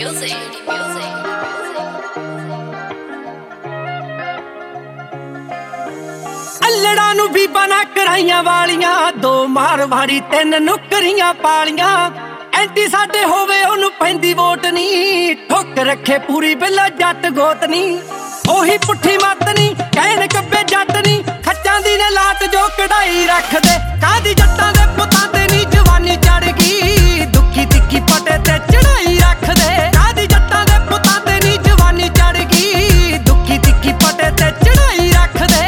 अल्लड़ा नू बीबा ना कराइयां वालियां, दो मारवाड़ी तीन नुकरियां पालियां। एंटी साडे होवे ओनू पैंदी वोट नी, ठोक रखे पूरी बिला जट गोत नी। ओही पुट्ठी मत नी कहन कब्बे जट नी, खच्चां दी ने लाट जो कढ़ाई रख दे। कादी जट्टां दे पुत्तां ते नी जवानी चढ़ गई, दुखी तिखी पटे ते चढ़ाई रख दे। कादी जट्टां दे पुत्तां ते नी जवानी चढ़ गई, दुखी तिखी पटे ते चढ़ाई रख दे।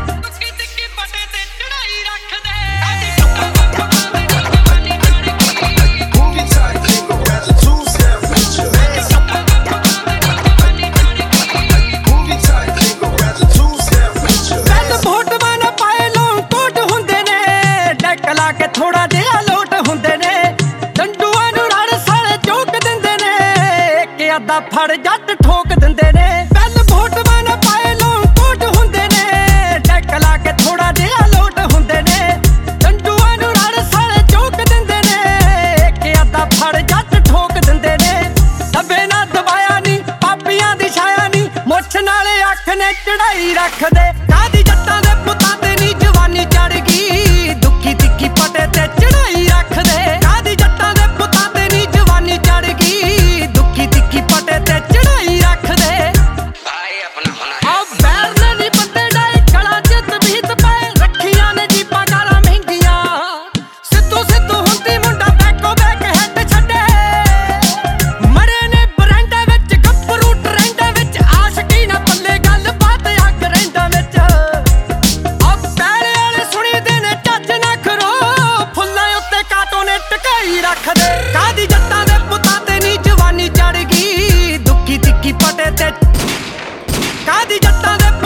थोड़ा जिहा लोट हुंदे ने, डंडूआं नूं रड़ साले चौक दिंदे ने, इक अद्धा फड़ जट ठोक दिंदे ने। बैल वोटवां ना पाए लोग कोट हुंदे ने, डैक ला के थोड़ा जिहा लोट हुंदे ने, डंडूआं नूं रड़ साले चौक दिंदे ने, इक अद्धा फड़ जट ठोक दिंदे ने। दबे ना दबाया नी पापियां दी छाया नी, मुੱਛ नाले अख ने चढ़ाई रख दे। कादी जट्टां दे पुत्तां ते नी जवानी चढ़ गई, दुखी तिखी पटे ते चढ़ाई रख दे। कादी जट्टां दे पुत्तां ते नी जवानी चढ़ गई, दुखी तिखी पटे ते चढ़ाई रख दे। भाई अपना होना अब बैर ने नी बंदे डाए, गला च तबीत पाए, रखियां ने जीपां गालां महंगियां। सिद्धू सिद्धू हुंदी मुंडा बैको बैक हैड छड्डे, मरे ने बरैंडा विच गप्परू ट्रेंडा विच, आशकी ना पल्ले गल बात अग रैंडा विच। अब पैले वाले सुणी दे ने झੱਜ ना खरो, फुल्लां उत्ते काटो ने टकाई रख दे। कादी जट्टां दे पुत्तां ते नी जवानी चढ़ गई, दुखी तिखी पटे ते। कादी जट्टां दे